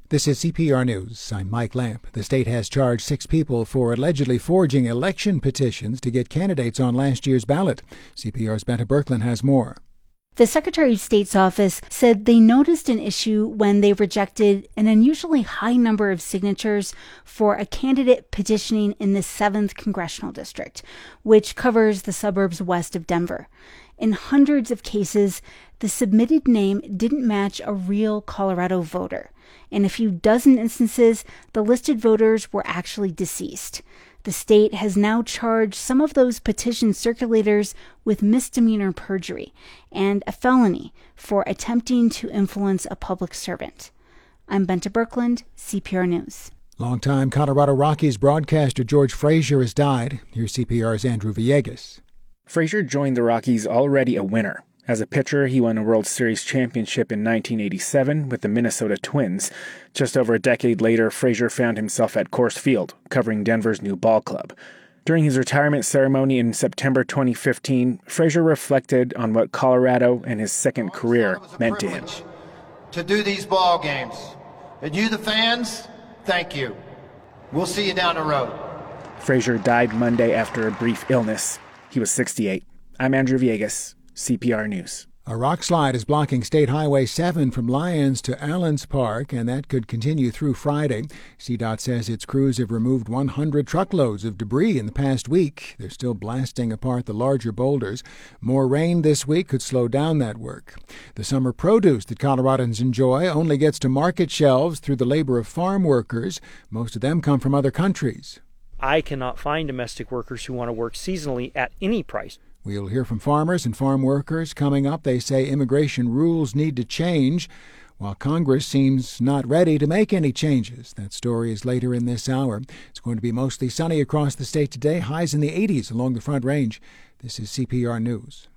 This is CPR News. I'm Mike Lamp. The state has charged 6 people for allegedly forging election petitions to get candidates on last year's ballot. CPR's Benta Birkeland has more. The Secretary of State's office said they noticed an issue when they rejected an unusually high number of signatures for a candidate petitioning in the 7th Congressional District, which covers the suburbs west of Denver. In hundreds of cases, the submitted name didn't match a real Colorado voter. In a few dozen instances, the listed voters were actually deceased. The state has now charged some of those petition circulators with misdemeanor perjury and a felony for attempting to influence a public servant. I'm Benta Birkeland, CPR News. Longtime Colorado Rockies broadcaster George Frazier has died. Here's CPR's Andrew Villegas. Frazier joined the Rockies already a winner. As a pitcher, he won a World Series championship in 1987 with the Minnesota Twins. Just over a decade later, Frazier found himself at Coors Field, covering Denver's new ball club. During his retirement ceremony in September 2015, Frazier reflected on what Colorado and his second career meant to him. To do these ball games. And you, the fans, thank you. We'll see you down the road. Frazier died Monday after a brief illness. He was 68. I'm Andrew Villegas, CPR News. A rock slide is blocking State Highway 7 from Lyons to Allens Park, and that could continue through Friday. CDOT says its crews have removed 100 truckloads of debris in the past week. They're still blasting apart the larger boulders. More rain this week could slow down that work. The summer produce that Coloradans enjoy only gets to market shelves through the labor of farm workers. Most of them come from other countries. I cannot find domestic workers who want to work seasonally at any price. We'll hear from farmers and farm workers coming up. They say immigration rules need to change, while Congress seems not ready to make any changes. That story is later in this hour. It's going to be mostly sunny across the state today, highs in the 80s along the Front Range. This is CPR News.